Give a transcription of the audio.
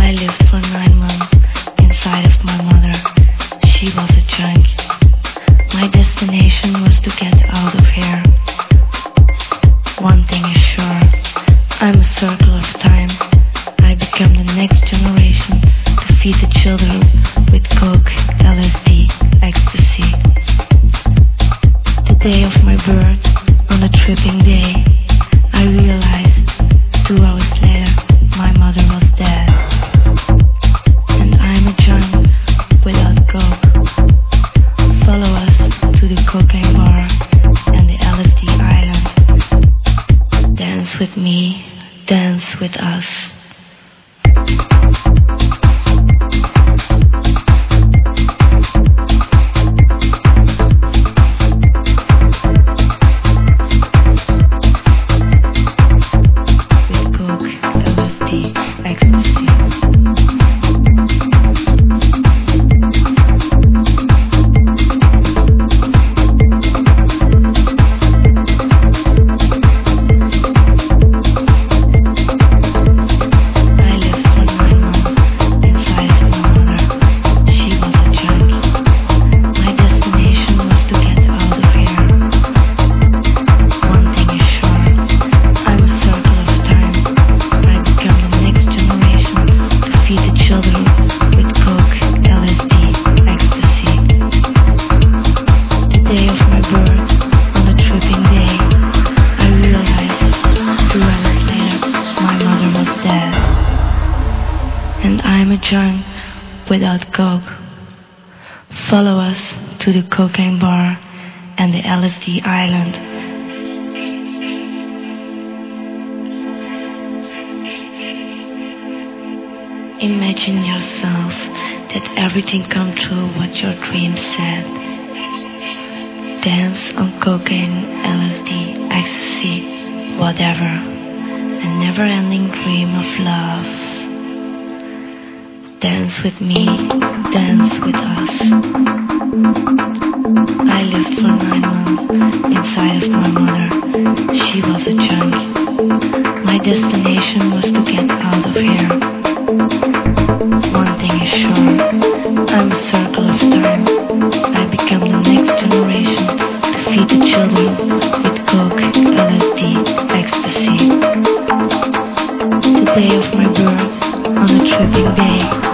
I lived for 9 months inside of my mother. She was a junk. My destination was to get out of here. One thing is sure, I'm a circle of time. I become the next generation to feed the children with coke, LSD, ecstasy. The day of my birth, on a tripping day, I realized 2 hours later my mother was dead. And I'm a junk without coke. Follow us to the cocaine bar and the LSD island. Dance with me, dance with us. Junk without coke. Follow us to the cocaine bar and the LSD island. Imagine yourself that everything come true what your dream said. Dance on cocaine, LSD, ecstasy, whatever. A never-ending dream of love. Dance with me, dance with us. I lived for 9 months inside of my mother. She was a junk. My destination was to get out of here. One thing is sure, I'm a circle of time. I become the next generation to feed the children with coke, LSD, ecstasy. The day of my birth, on a tripping day,